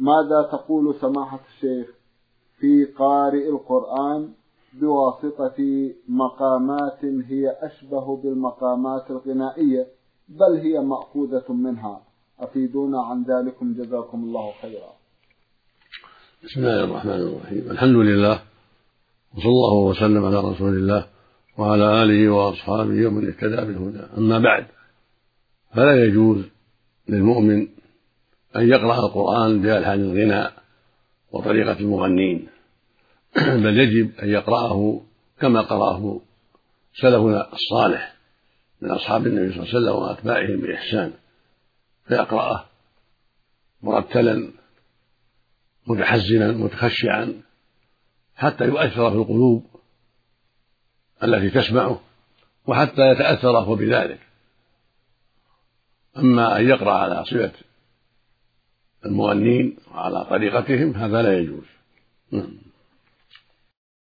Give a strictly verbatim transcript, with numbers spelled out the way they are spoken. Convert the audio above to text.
ماذا تقول سماحة الشيخ في قارئ القرآن بواسطة مقامات هي أشبه بالمقامات الغنائية بل هي مأخوذة منها؟ أفيدونا عن ذلكم جزاكم الله خيرا. بسم الله الرحمن الرحيم. الحمد لله وصلى الله وسلم على رسول الله وعلى آله وأصحابه ومن اهتدى بالهدى. أما بعد، فلا يجوز للمؤمن أن يقرأ القرآن بألحان الغناء وطريقة المغنين، بل يجب أن يقرأه كما قرأه سلفنا الصالح من أصحاب النبي صلى الله عليه وسلم وأتباعهم بإحسان، فيقرأه مرتلا متحزنا متخشعا حتى يؤثر في القلوب التي تسمعه وحتى يتأثر هو بذلك. أما أن يقرأ على صفة المغنين وعلى طريقتهم هذا لا يجوز.